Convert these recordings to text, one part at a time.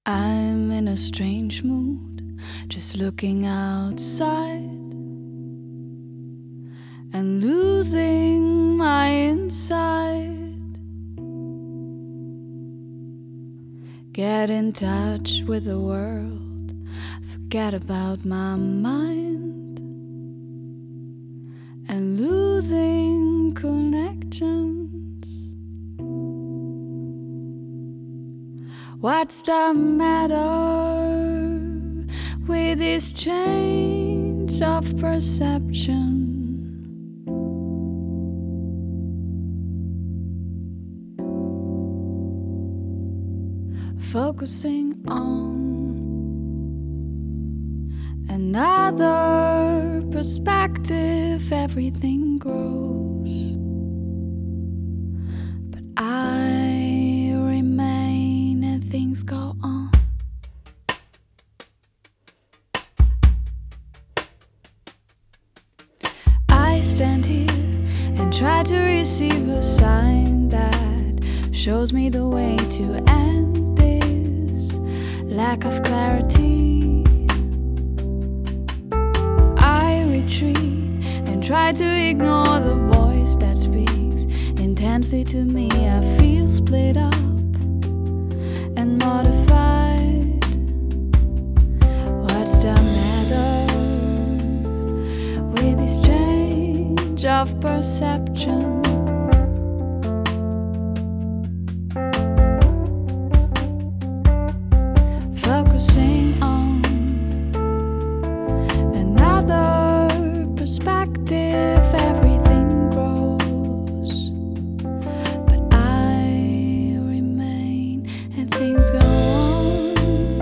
I'm in a strange mood, just looking outside and losing my inside. Get in touch with the world, forget about my mind, and losing connections. What's the matter with this change of perception? Focusing on another perspective, everything grows, but I remain and things go on. I stand here and try to receive a sign that shows me the way to end this lack of clarity. I retreat and try to ignore the voice that speaks intensely to me. I feel split up and mortified. What's the matter with this change of perception? Focusing on another perspective, everything grows, but I remain and things go on.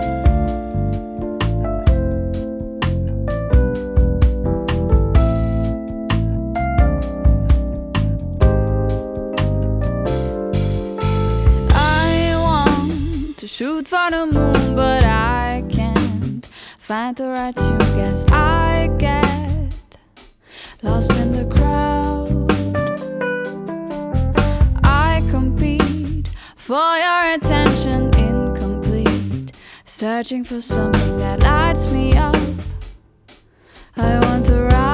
I want to shoot for the moon, but I can't find the right tune. Guess I get lost in the crowd. I compete for your attention, incomplete, searching for something that lights me up. I want to ride